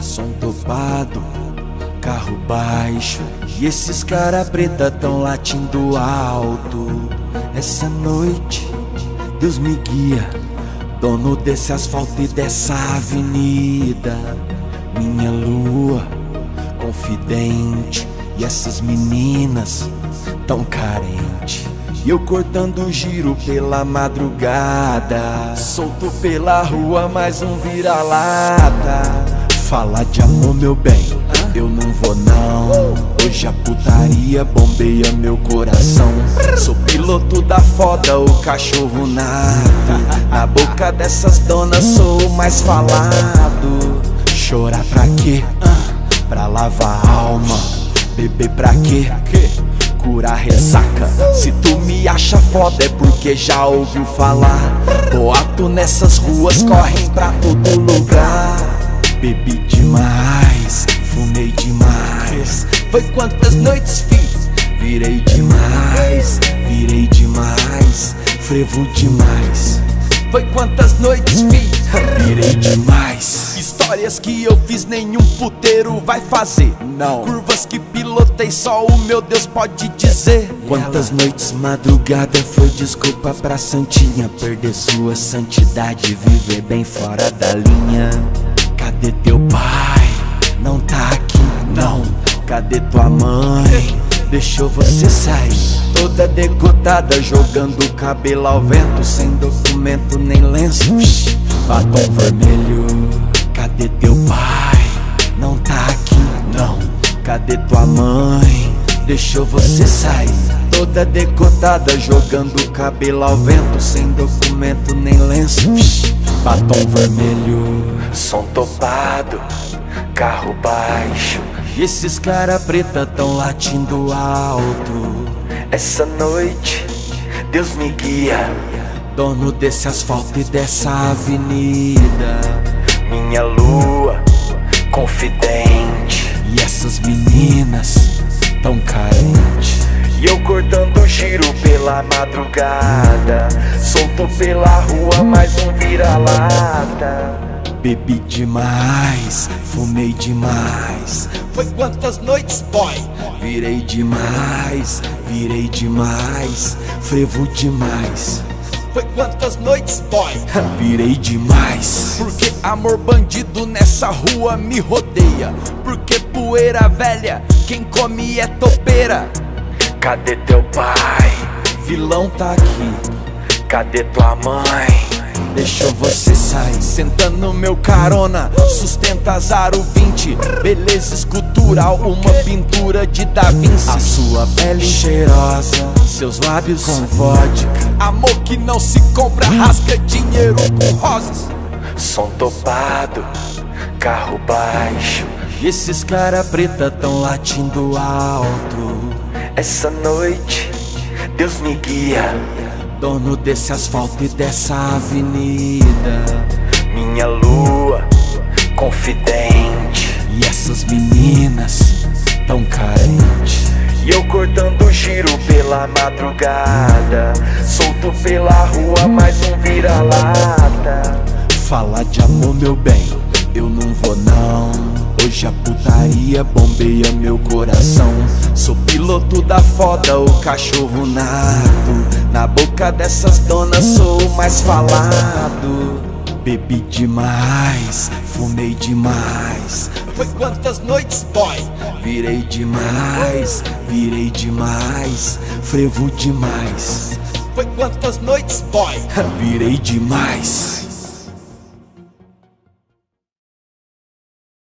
som topado, carro baixo, e esses cara preta tão latindo alto. Essa noite Deus me guia, dono desse asfalto e dessa avenida. Minha lua confidente, e essas meninas tão carente. E eu cortando giro pela madrugada, solto pela rua mais um vira-lata. Fala de amor, meu bem, eu não vou não. Hoje a putaria bombeia meu coração. Sou piloto da foda, o cachorro nato. Na boca dessas donas sou o mais falado. Chorar pra quê? Pra lavar a alma. Beber pra quê? Curar ressaca. Se tu me acha foda é porque já ouviu falar. Boato nessas ruas correm pra todo lugar. Bebi demais, fumei demais. Foi quantas noites fiz? Virei demais, frevo demais. Foi quantas noites fiz? Virei demais. Histórias que eu fiz nenhum puteiro vai fazer, não. Curvas que pilotei só o meu Deus pode dizer. Quantas noites madrugada foi desculpa pra santinha perder sua santidade, viver bem fora da linha. Cadê teu pai? Não tá aqui, não. Cadê tua mãe? Deixou você sair toda decotada, jogando o cabelo ao vento, sem documento nem lenço. Batom vermelho. Cadê teu pai? Não tá aqui, não. Cadê tua mãe? Deixou você sair toda decotada, jogando o cabelo ao vento, sem documento nem lenço. Batom vermelho, som topado, carro baixo, e esses cara preta tão latindo alto. Essa noite Deus me guia, dono desse asfalto e dessa avenida. Minha lua confidente, e essas meninas tão carentes. E eu cortando giro pela madrugada, solto pela rua mais um vira-lata. Bebi demais, fumei demais. Foi quantas noites, boy? Virei demais, frevo demais. Foi quantas noites, boy? Virei demais. Porque amor bandido nessa rua me rodeia. Porque poeira velha, quem come é topeira. Cadê teu pai? Vilão tá aqui. Cadê tua mãe? Deixou você sair. Senta no meu carona, sustenta Azaro 20. Beleza escultural, uma pintura de Da Vinci. A sua pele cheirosa, seus lábios com vodka. Amor que não se compra, rasga dinheiro com rosas. Som topado, carro baixo, e esses cara preta tão latindo alto. Essa noite Deus me guia, dono desse asfalto e dessa avenida. Minha lua confidente, e essas meninas tão carentes. E eu cortando giro pela madrugada, solto pela rua mais um vira-lata. Falar de amor, meu bem, eu não vou não. Hoje a putaria bombeia meu coração. Sou piloto da foda, o cachorro nato. Na boca dessas donas sou o mais falado. Bebi demais, fumei demais. Foi quantas noites, boy? Virei demais, frevo demais. Foi quantas noites, boy? Virei demais.